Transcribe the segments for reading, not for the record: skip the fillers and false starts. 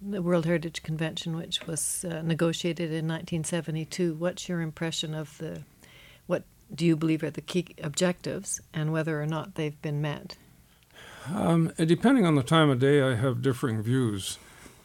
the World Heritage Convention, which was negotiated in 1972. What's your impression of what do you believe are the key objectives and whether or not they've been met? Depending on the time of day, I have differing views.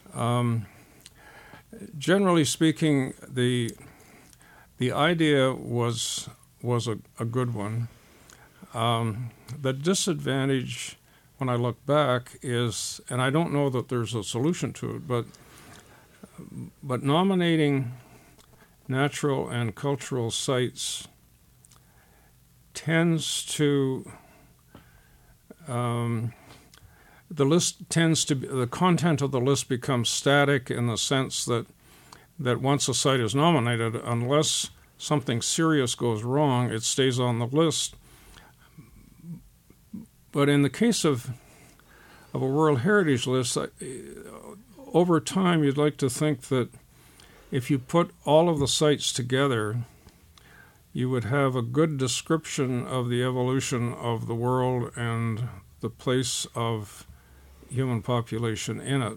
Generally speaking, the idea was a good one. The disadvantage, when I look back, is, and I don't know that there's a solution to it, but nominating natural and cultural sites tends to the content of the list becomes static in the sense that once a site is nominated, unless something serious goes wrong, it stays on the list. But in the case of a World Heritage List, over time you'd like to think that if you put all of the sites together, you would have a good description of the evolution of the world and the place of human population in it.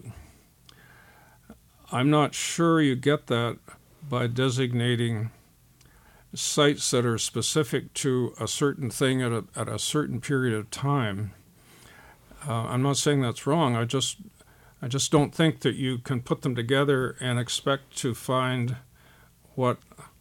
I'm not sure you get that by designating sites that are specific to a certain thing at a certain period of time. I'm not saying that's wrong. I just don't think that you can put them together and expect to find what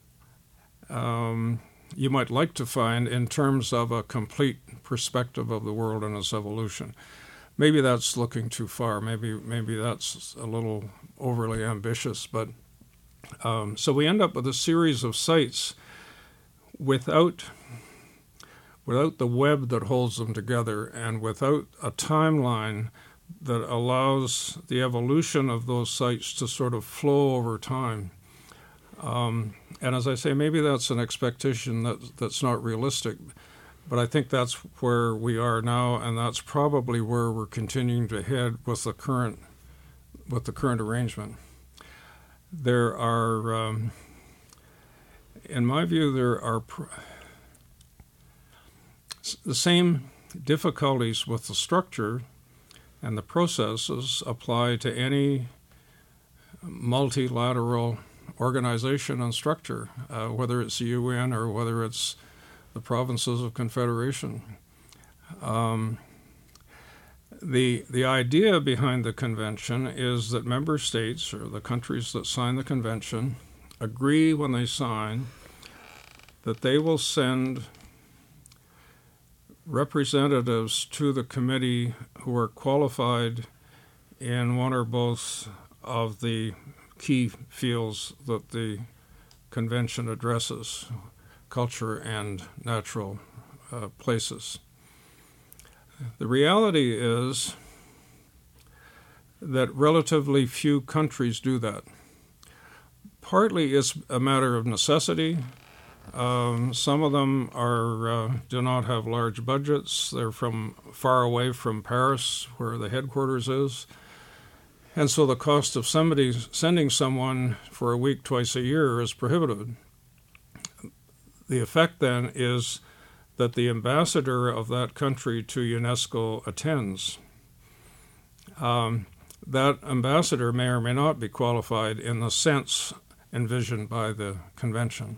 you might like to find in terms of a complete perspective of the world and its evolution. Maybe that's looking too far. Maybe that's a little overly ambitious. But so we end up with a series of sites without the web that holds them together and without a timeline that allows the evolution of those sites to sort of flow over time. And as I say, maybe that's an expectation that's not realistic, but I think that's where we are now, and that's probably where we're continuing to head with the current arrangement. There are, in my view, the same difficulties with the structure and the processes apply to any multilateral organization and structure, whether it's the UN or whether it's the provinces of Confederation. The idea behind the convention is that member states, or the countries that sign the convention, agree when they sign that they will send representatives to the committee who are qualified in one or both of the key fields that the convention addresses, culture and natural places. The reality is that relatively few countries do that. Partly it's a matter of necessity. Some of them do not have large budgets. They're from far away from Paris, where the headquarters is. And so the cost of sending someone for a week twice a year is prohibitive. The effect then is that the ambassador of that country to UNESCO attends. That ambassador may or may not be qualified in the sense envisioned by the convention.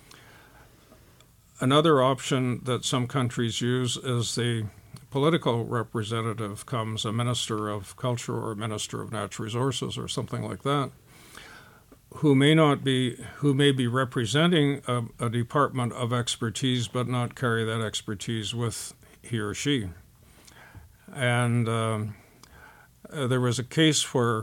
Another option that some countries use is the political representative comes, a minister of culture or a minister of natural resources or something like that, who may be representing a department of expertise but not carry that expertise with he or she. And there was a case where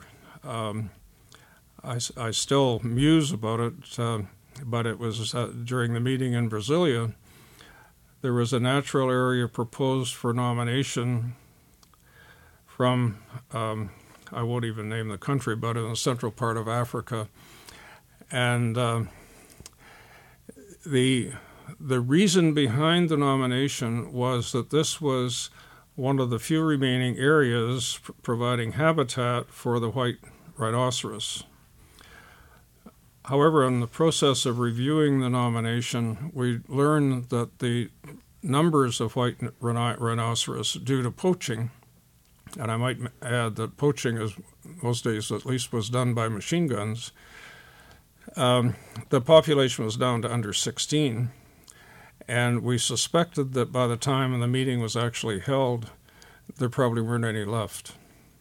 I still muse about it, but it was during the meeting in Brasilia. There was a natural area proposed for nomination from, I won't even name the country, but in the central part of Africa. And the reason behind the nomination was that this was one of the few remaining areas providing habitat for the white rhinoceros. However, in the process of reviewing the nomination, we learned that the numbers of white rhinoceros due to poaching and I might add that poaching, is most days at least, was done by machine guns, the population was down to under 16. And we suspected that by the time the meeting was actually held, there probably weren't any left.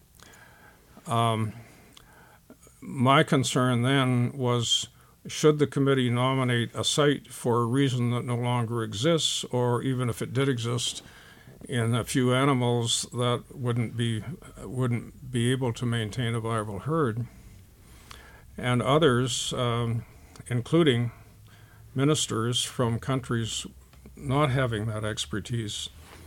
My concern then was, should the committee nominate a site for a reason that no longer exists, or even if it did exist, in a few animals that wouldn't be able to maintain a viable herd, and others, including ministers from countries not having that expertise,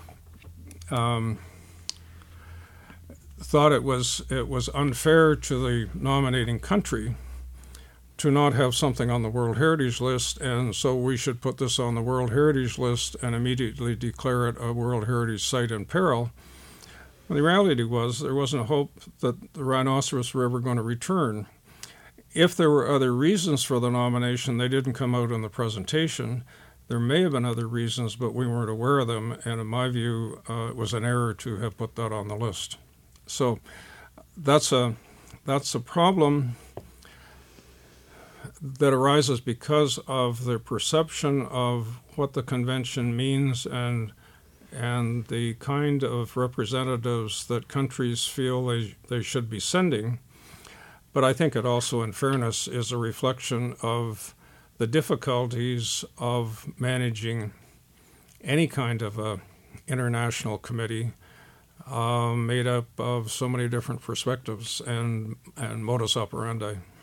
thought it was unfair to the nominating country to not have something on the World Heritage List, and so we should put this on the World Heritage List and immediately declare it a World Heritage Site in peril. And the reality was there wasn't a hope that the rhinoceros were ever going to return. If there were other reasons for the nomination, they didn't come out in the presentation. There may have been other reasons, but we weren't aware of them, and in my view, it was an error to have put that on the list. So that's a problem that arises because of the perception of what the convention means and the kind of representatives that countries feel they should be sending. But I think it also, in fairness, is a reflection of the difficulties of managing any kind of a international committee made up of so many different perspectives and modus operandi.